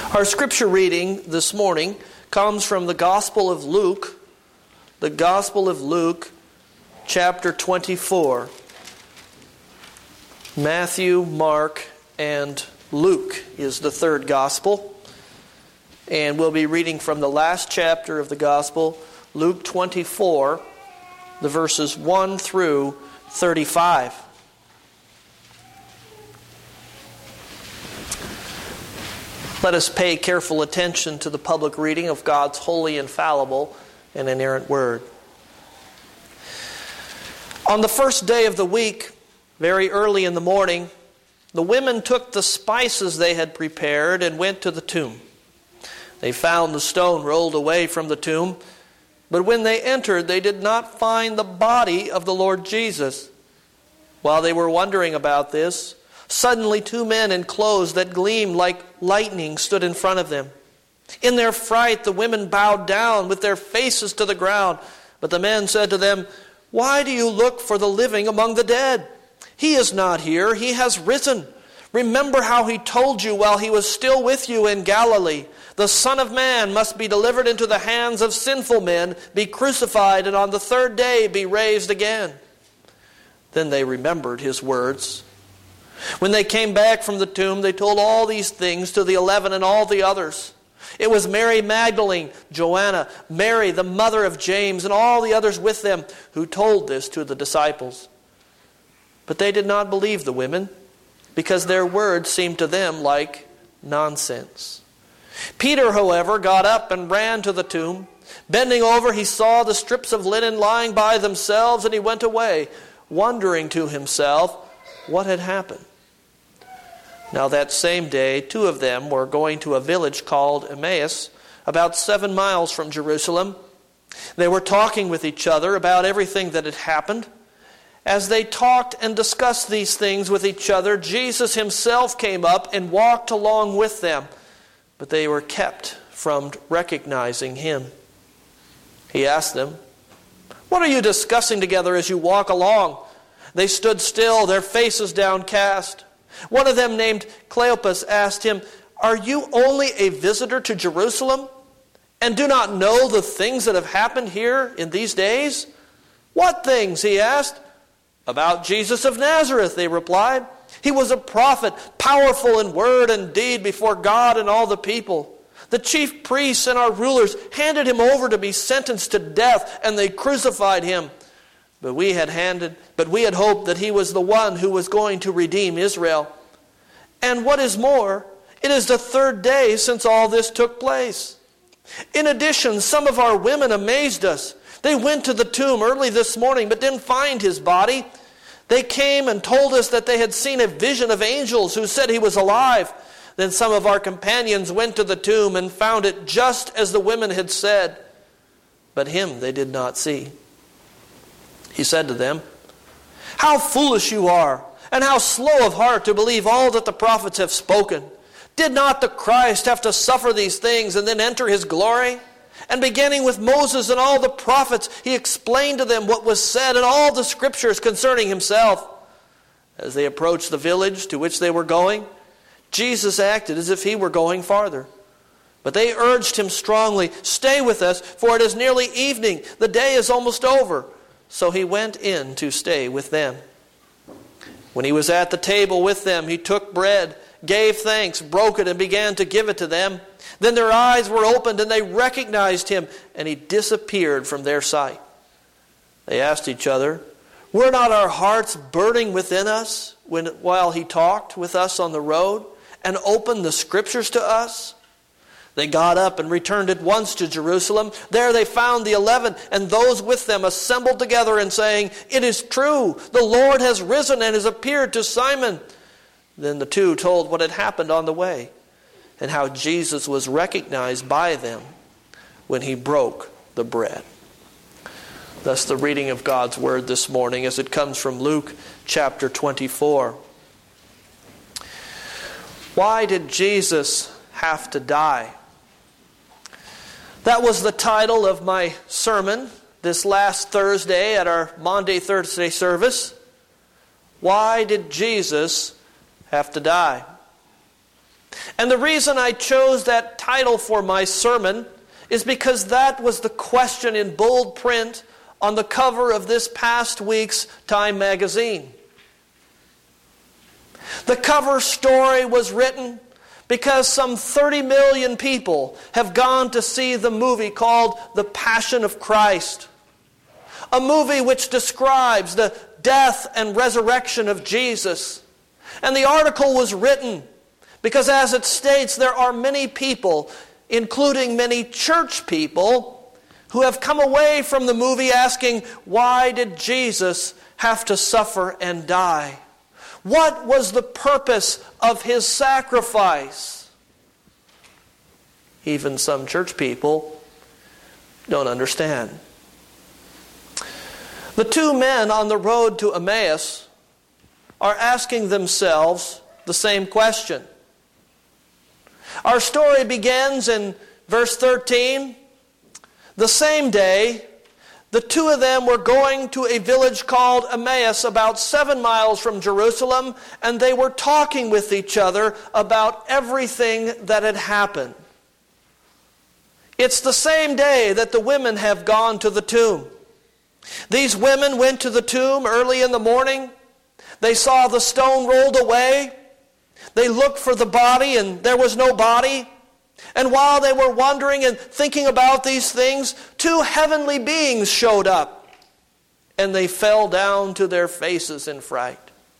Our scripture reading this morning comes from the Gospel of Luke, chapter 24. Matthew, Mark, and Luke is the third Gospel. And we'll be reading from the last chapter of the Gospel, Luke 24, the verses 1 through 35. Let us pay careful attention to the public reading of God's holy, infallible, and inerrant Word. On the first day of the week, very early in the morning, the women took the spices they had prepared and went to the tomb. They found the stone rolled away from the tomb, but when they entered, they did not find the body of the Lord Jesus. While they were wondering about this, suddenly 2 men in clothes that gleamed like lightning stood in front of them. In their fright, the women bowed down with their faces to the ground. But the men said to them, "Why do you look for the living among the dead? He is not here, he has risen. Remember how he told you while he was still with you in Galilee. The Son of Man must be delivered into the hands of sinful men, be crucified, and on the third day be raised again." Then they remembered his words. When they came back from the tomb, they told all these things to the 11 and all the others. It was Mary Magdalene, Joanna, Mary, the mother of James, and all the others with them who told this to the disciples. But they did not believe the women, because their words seemed to them like nonsense. Peter, however, got up and ran to the tomb. Bending over, he saw the strips of linen lying by themselves, and he went away, wondering to himself what had happened. Now that same day, 2 of them were going to a village called Emmaus, about 7 miles from Jerusalem. They were talking with each other about everything that had happened. As they talked and discussed these things with each other, Jesus himself came up and walked along with them, but they were kept from recognizing him. He asked them, "What are you discussing together as you walk along?" They stood still, their faces downcast. One of them, named Cleopas, asked him, "Are you only a visitor to Jerusalem and do not know the things that have happened here in these days?" "What things?" he asked. "About Jesus of Nazareth," they replied. "He was a prophet, powerful in word and deed before God and all the people. The chief priests and our rulers handed him over to be sentenced to death, and they crucified him. But we had hoped that he was the one who was going to redeem Israel. And what is more, it is the 3rd day since all this took place. In addition, some of our women amazed us. They went to the tomb early this morning but didn't find his body. They came and told us that they had seen a vision of angels who said he was alive. Then some of our companions went to the tomb and found it just as the women had said, but him they did not see." He said to them, "How foolish you are, and how slow of heart to believe all that the prophets have spoken. Did not the Christ have to suffer these things and then enter his glory? And beginning with Moses and all the prophets, he explained to them what was said in all the scriptures concerning himself." As they approached the village to which they were going, Jesus acted as if he were going farther. But they urged him strongly, "Stay with us, for it is nearly evening. The day is almost over." So he went in to stay with them. When he was at the table with them, he took bread, gave thanks, broke it, and began to give it to them. Then their eyes were opened, and they recognized him, and he disappeared from their sight. They asked each other, "Were not our hearts burning within us while he talked with us on the road and opened the scriptures to us?" They got up and returned at once to Jerusalem. There they found the 11 and those with them assembled together and saying, "It is true, the Lord has risen and has appeared to Simon." Then the 2 told what had happened on the way and how Jesus was recognized by them when he broke the bread. Thus the reading of God's Word this morning as it comes from Luke chapter 24. Why did Jesus have to die? That was the title of my sermon this last Thursday at our Maundy Thursday service. Why did Jesus have to die? And the reason I chose that title for my sermon is because that was the question in bold print on the cover of this past week's Time magazine. The cover story was written because some 30 million people have gone to see the movie called The Passion of Christ. A movie which describes the death and resurrection of Jesus. And the article was written because, as it states, there are many people, including many church people, who have come away from the movie asking, why did Jesus have to suffer and die? What was the purpose of His sacrifice? Even some church people don't understand. The two men on the road to Emmaus are asking themselves the same question. Our story begins in verse 13. The same day, the two of them were going to a village called Emmaus, about 7 miles from Jerusalem, and they were talking with each other about everything that had happened. It's the same day that the women have gone to the tomb. These women went to the tomb early in the morning. They saw the stone rolled away. They looked for the body, and there was no body. And while they were wondering and thinking about these things, two heavenly beings showed up, and they fell down to their faces in fright.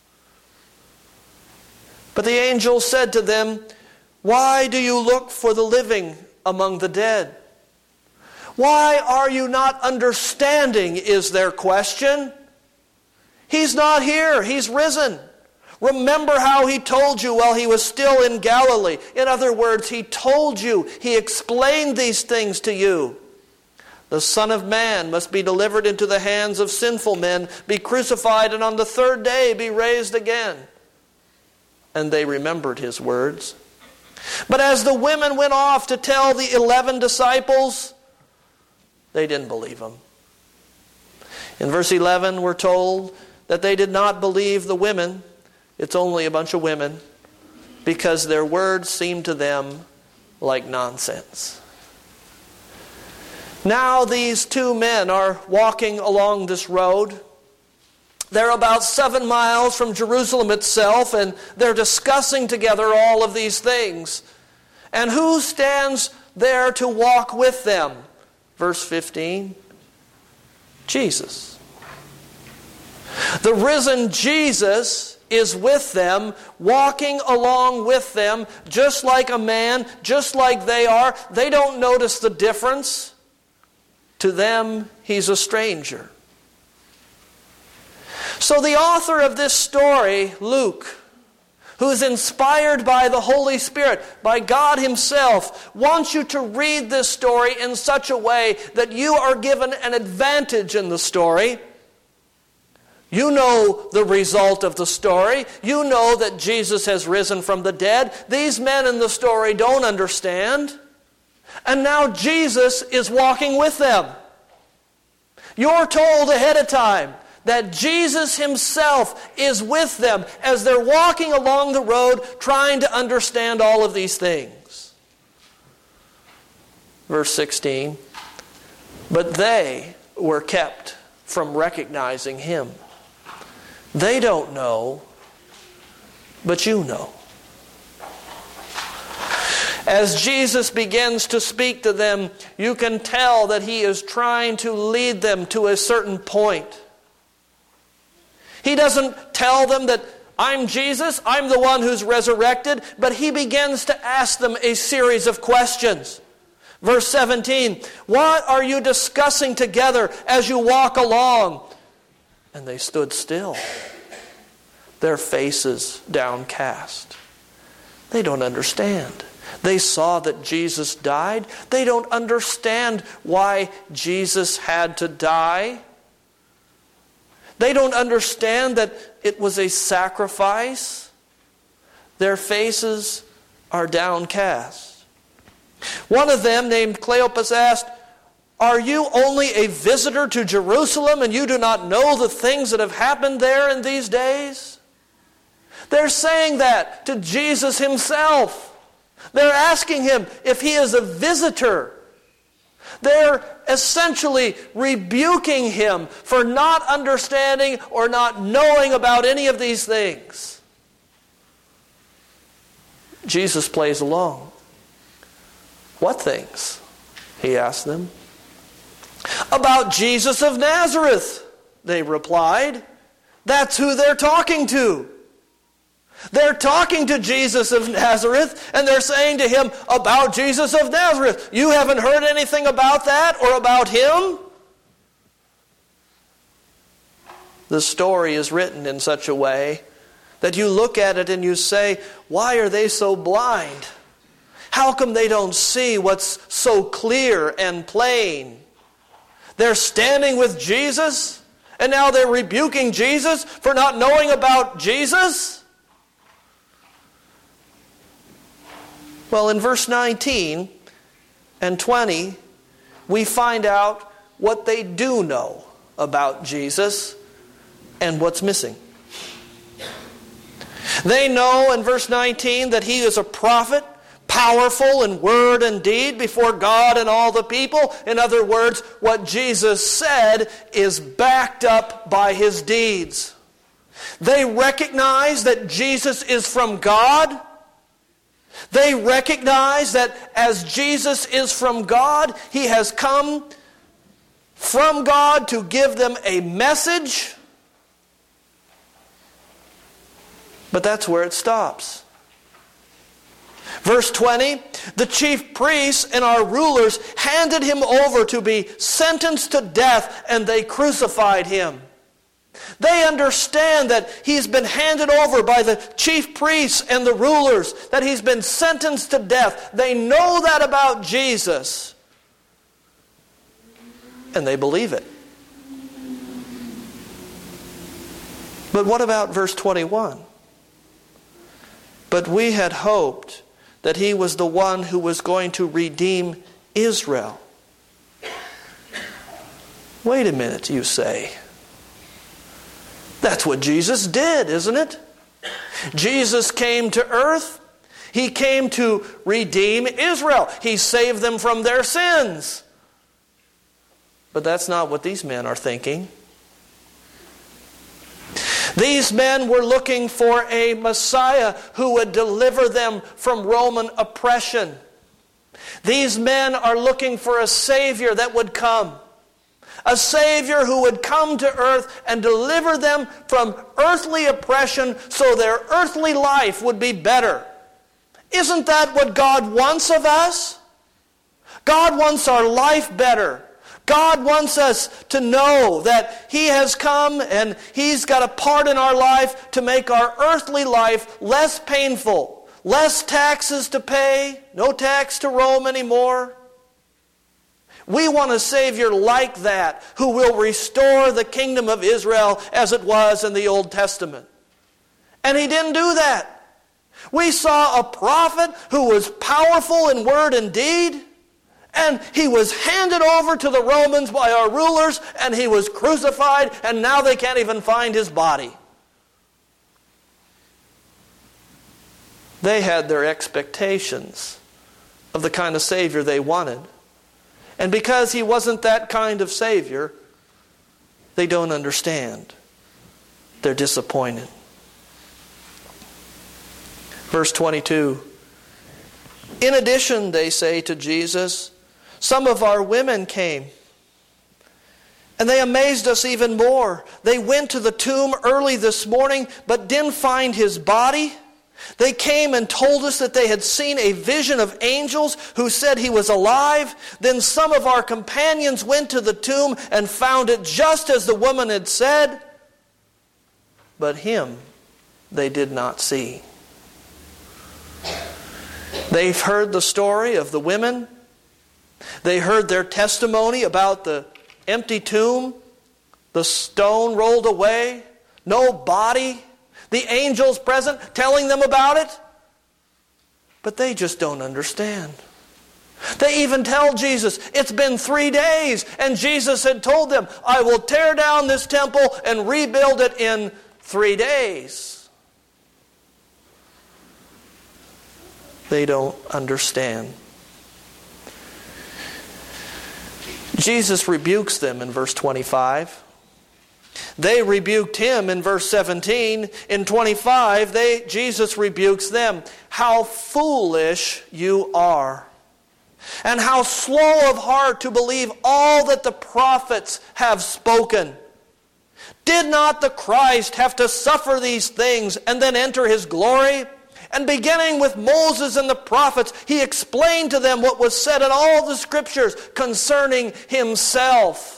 But the angel said to them, "Why do you look for the living among the dead? Why are you not understanding?" is their question. He's not here. He's risen. Remember how He told you while He was still in Galilee. In other words, He told you, He explained these things to you. The Son of Man must be delivered into the hands of sinful men, be crucified, and on the third day be raised again. And they remembered His words. But as the women went off to tell the 11 disciples, they didn't believe Him. In verse 11, we're told that they did not believe the women. It's only a bunch of women, because their words seemed to them like nonsense. Now these two men are walking along this road. They're about 7 miles from Jerusalem itself, and they're discussing together all of these things. And who stands there to walk with them? Verse 15, Jesus. The risen Jesus is with them, walking along with them, just like a man, just like they are. They don't notice the difference. To them, He's a stranger. So the author of this story, Luke, who's inspired by the Holy Spirit, by God Himself, wants you to read this story in such a way that you are given an advantage in the story. You know the result of the story. You know that Jesus has risen from the dead. These men in the story don't understand. And now Jesus is walking with them. You're told ahead of time that Jesus Himself is with them as they're walking along the road trying to understand all of these things. Verse 16, but they were kept from recognizing Him. They don't know, but you know. As Jesus begins to speak to them, you can tell that He is trying to lead them to a certain point. He doesn't tell them that I'm Jesus, I'm the one who's resurrected, but He begins to ask them a series of questions. Verse 17, what are you discussing together as you walk along? And they stood still, their faces downcast. They don't understand. They saw that Jesus died. They don't understand why Jesus had to die. They don't understand that it was a sacrifice. Their faces are downcast. One of them, named Cleopas, asked, are you only a visitor to Jerusalem and you do not know the things that have happened there in these days? They're saying that to Jesus Himself. They're asking him if he is a visitor. They're essentially rebuking him for not understanding or not knowing about any of these things. Jesus plays along. What things? He asked them. About Jesus of Nazareth, they replied. That's who they're talking to. They're talking to Jesus of Nazareth, and they're saying to him about Jesus of Nazareth. You haven't heard anything about that or about him? The story is written in such a way that you look at it and you say, why are they so blind? How come they don't see what's so clear and plain? They're standing with Jesus, and now they're rebuking Jesus for not knowing about Jesus? Well, in verse 19 and 20, we find out what they do know about Jesus and what's missing. They know in verse 19 that he is a prophet, powerful in word and deed before God and all the people. In other words, what Jesus said is backed up by his deeds. They recognize that Jesus is from God. They recognize that as Jesus is from God, he has come from God to give them a message. But that's where it stops. Verse 20, the chief priests and our rulers handed him over to be sentenced to death, and they crucified him. They understand that he's been handed over by the chief priests and the rulers, that he's been sentenced to death. They know that about Jesus, and they believe it. But what about verse 21? But we had hoped that he was the one who was going to redeem Israel. Wait a minute, you say. That's what Jesus did, isn't it? Jesus came to earth. He came to redeem Israel. He saved them from their sins. But that's not what these men are thinking. These men were looking for a Messiah who would deliver them from Roman oppression. These men are looking for a Savior that would come. A Savior who would come to earth and deliver them from earthly oppression so their earthly life would be better. Isn't that what God wants of us? God wants our life better. God wants us to know that he has come and he's got a part in our life to make our earthly life less painful, less taxes to pay, no tax to Rome anymore. We want a Savior like that who will restore the kingdom of Israel as it was in the Old Testament. And he didn't do that. We saw a prophet who was powerful in word and deed, and he was handed over to the Romans by our rulers, and he was crucified, and now they can't even find his body. They had their expectations of the kind of Savior they wanted. And because he wasn't that kind of Savior, they don't understand. They're disappointed. Verse 22. In addition, they say to Jesus, some of our women came, and they amazed us even more. They went to the tomb early this morning, but didn't find his body. They came and told us that they had seen a vision of angels who said he was alive. Then some of our companions went to the tomb and found it just as the woman had said. But him they did not see. They've heard the story of the women. They heard their testimony about the empty tomb, the stone rolled away, no body. The angels present telling them about it. But they just don't understand. They even tell Jesus, it's been 3 days. And Jesus had told them, I will tear down this temple and rebuild it in 3 days. They don't understand. Jesus rebukes them in verse 25. They rebuked him in verse 17. In 25, Jesus rebukes them. How foolish you are, and how slow of heart to believe all that the prophets have spoken. Did not the Christ have to suffer these things and then enter his glory? And beginning with Moses and the prophets, he explained to them what was said in all the scriptures concerning himself.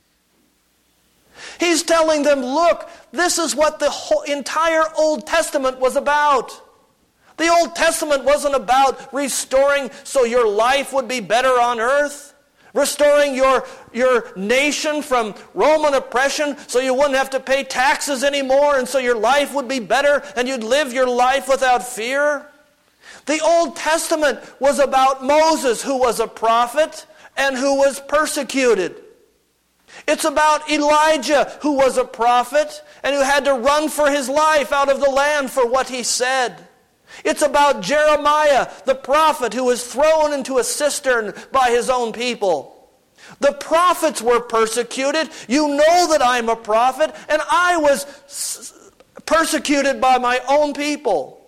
He's telling them, look, this is what the whole entire Old Testament was about. The Old Testament wasn't about restoring so your life would be better on earth, restoring your nation from Roman oppression so you wouldn't have to pay taxes anymore and so your life would be better and you'd live your life without fear. The Old Testament was about Moses, who was a prophet and who was persecuted. It's about Elijah, who was a prophet and who had to run for his life out of the land for what he said. It's about Jeremiah, the prophet, who was thrown into a cistern by his own people. The prophets were persecuted. You know that I'm a prophet, and I was persecuted by my own people.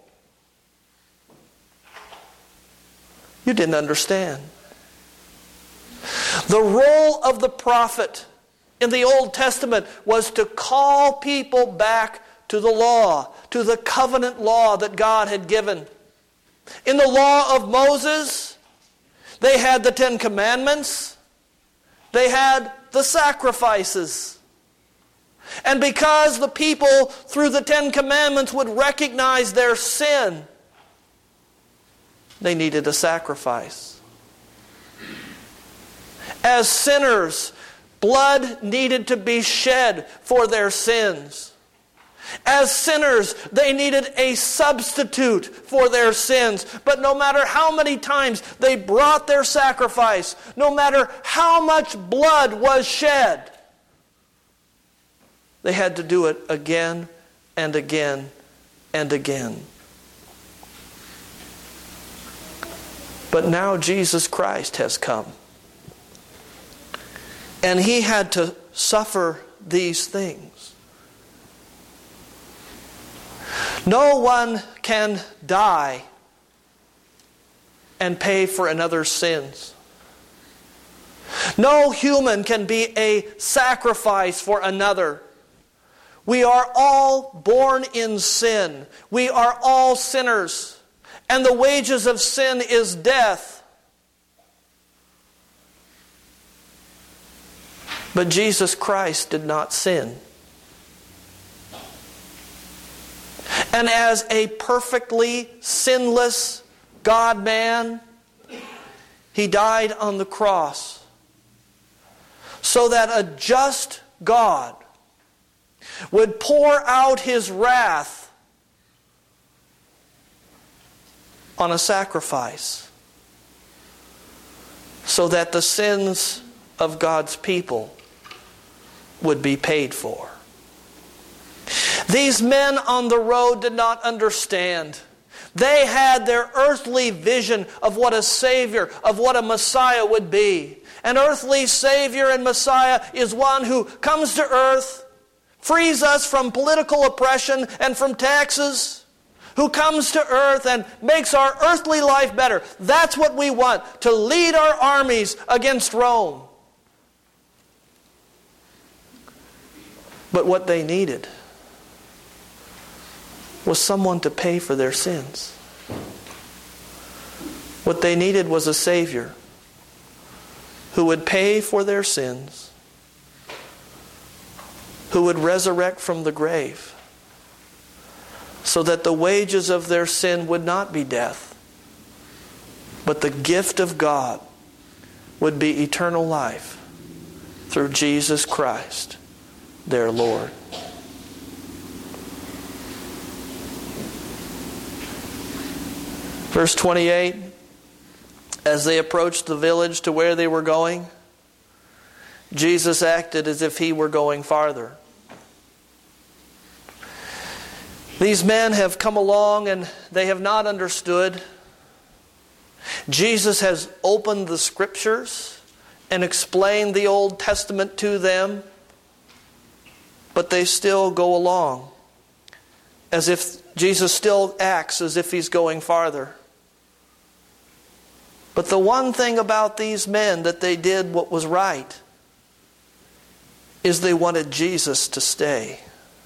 You didn't understand. The role of the prophet in the Old Testament was to call people back to the law, to the covenant law that God had given. In the law of Moses, they had the 10 Commandments. They had the sacrifices. And because the people, through the 10 Commandments, would recognize their sin, they needed a sacrifice. As sinners, blood needed to be shed for their sins. As sinners, they needed a substitute for their sins. But no matter how many times they brought their sacrifice, no matter how much blood was shed, they had to do it again and again and again. But now Jesus Christ has come. And he had to suffer these things. No one can die and pay for another's sins. No human can be a sacrifice for another. We are all born in sin. We are all sinners. And the wages of sin is death. But Jesus Christ did not sin. And as a perfectly sinless God-man, he died on the cross so that a just God would pour out his wrath on a sacrifice so that the sins of God's people would be paid for. These men on the road did not understand. They had their earthly vision of what a Savior, of what a Messiah would be. An earthly Savior and Messiah is one who comes to earth, frees us from political oppression and from taxes, who comes to earth and makes our earthly life better. That's what we want, to lead our armies against Rome. But what they needed was someone to pay for their sins. What they needed was a Savior who would pay for their sins, who would resurrect from the grave, so that the wages of their sin would not be death, but the gift of God would be eternal life through Jesus Christ, their Lord. Verse 28, as they approached the village to where they were going, Jesus acted as if he were going farther. These men have come along and they have not understood. Jesus has opened the Scriptures and explained the Old Testament to them, but they still go along as if Jesus still acts as if He's going farther. But the one thing about these men that they did what was right is they wanted Jesus to stay.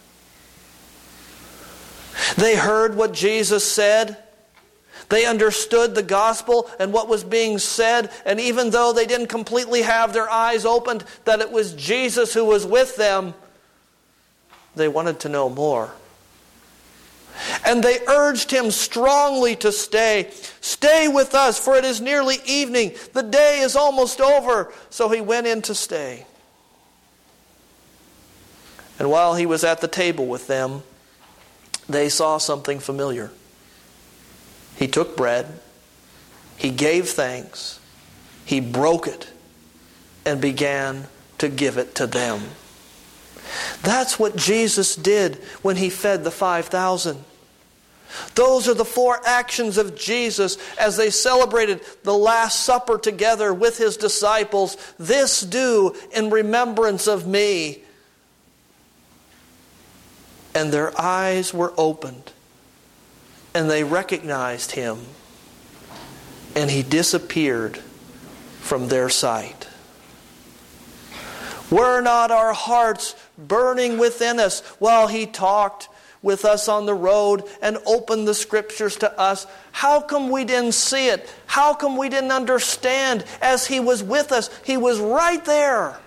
They heard what Jesus said. They understood the gospel and what was being said. And even though they didn't completely have their eyes opened that it was Jesus who was with them, they wanted to know more. And they urged Him strongly to stay. Stay with us, for it is nearly evening. The day is almost over. So He went in to stay. And while He was at the table with them, they saw something familiar. He took bread, He gave thanks, He broke it, and began to give it to them. That's what Jesus did when He fed the 5,000. Those are the 4 actions of Jesus as they celebrated the Last Supper together with His disciples. This do in remembrance of me. And their eyes were opened, and they recognized Him, and He disappeared from their sight. Were not our hearts burning within us while He talked with us on the road and opened the Scriptures to us? How come we didn't see it? How come we didn't understand as He was with us? He was right there.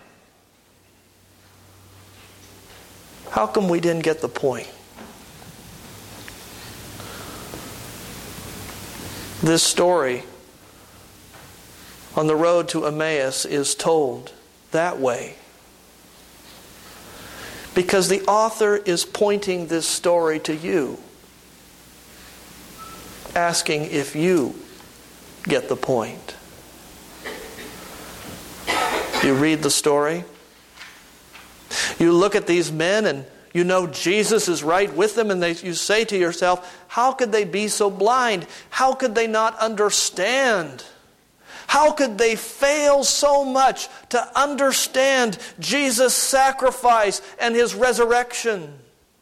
How come we didn't get the point? This story on the road to Emmaus is told that way because the author is pointing this story to you, asking if you get the point. You read the story. You look at these men and you know Jesus is right with them, and you say to yourself, how could they be so blind? How could they not understand? How could they fail so much to understand Jesus' sacrifice and His resurrection?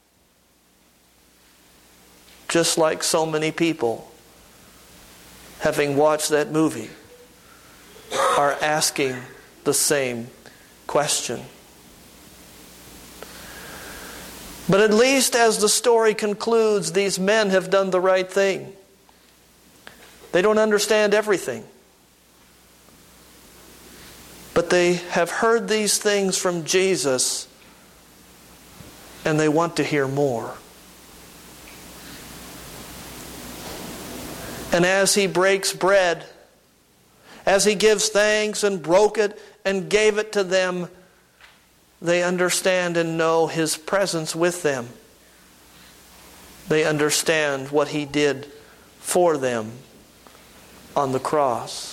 Just like so many people, having watched that movie, are asking the same question. But at least as the story concludes, these men have done the right thing. They don't understand everything. But they have heard these things from Jesus, and they want to hear more. And as He breaks bread, as He gives thanks and broke it and gave it to them, they understand and know His presence with them. They understand what He did for them on the cross.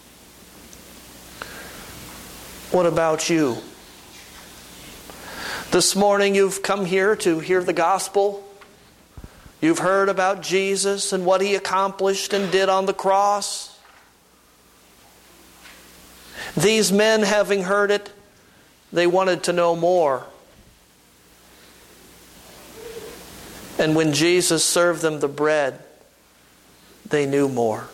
What about you? This morning you've come here to hear the gospel. You've heard about Jesus and what He accomplished and did on the cross. These men, having heard it, they wanted to know more. And when Jesus served them the bread, they knew more.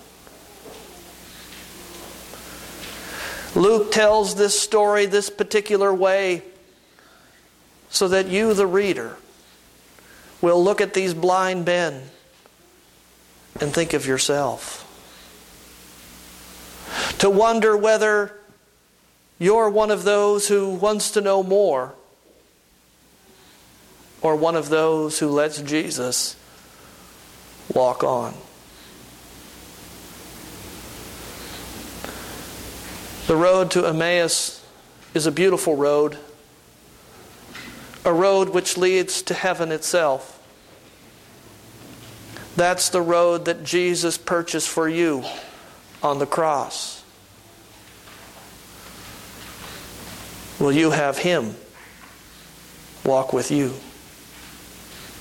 Luke tells this story this particular way so that you, the reader, will look at these blind men and think of yourself. To wonder whether you're one of those who wants to know more, or one of those who lets Jesus walk on. The road to Emmaus is a beautiful road, a road which leads to heaven itself. That's the road that Jesus purchased for you on the cross. Will you have Him walk with you?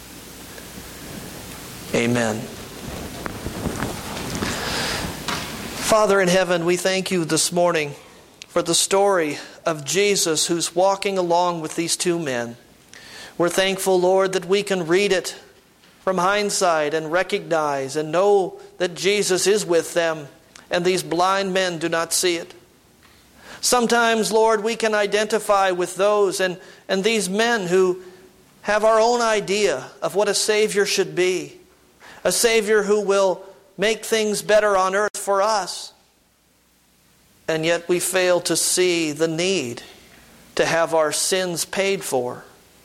Amen. Father in heaven, we thank you this morning for the story of Jesus who's walking along with these two men. We're thankful, Lord, that we can read it from hindsight and recognize and know that Jesus is with them and these blind men do not see it. Sometimes, Lord, we can identify with those and these men who have our own idea of what a Savior should be. A Savior who will make things better on earth for us. And yet we fail to see the need to have our sins paid for.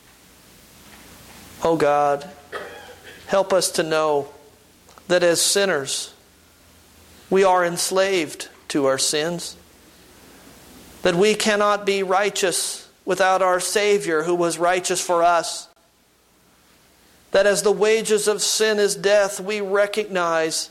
Oh God, help us to know that as sinners, we are enslaved to our sins. That we cannot be righteous without our Savior who was righteous for us. That as the wages of sin is death, we recognize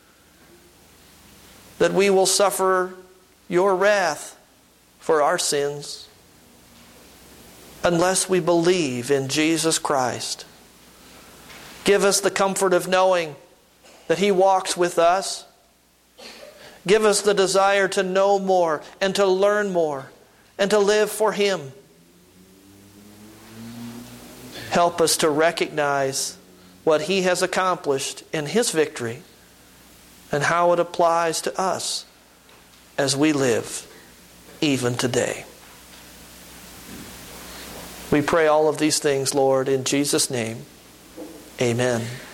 that we will suffer your wrath for our sins unless we believe in Jesus Christ. Give us the comfort of knowing that He walks with us. Give us the desire to know more and to learn more and to live for Him. Help us to recognize what He has accomplished in His victory and how it applies to us as we live even today. We pray all of these things, Lord, in Jesus' name. Amen.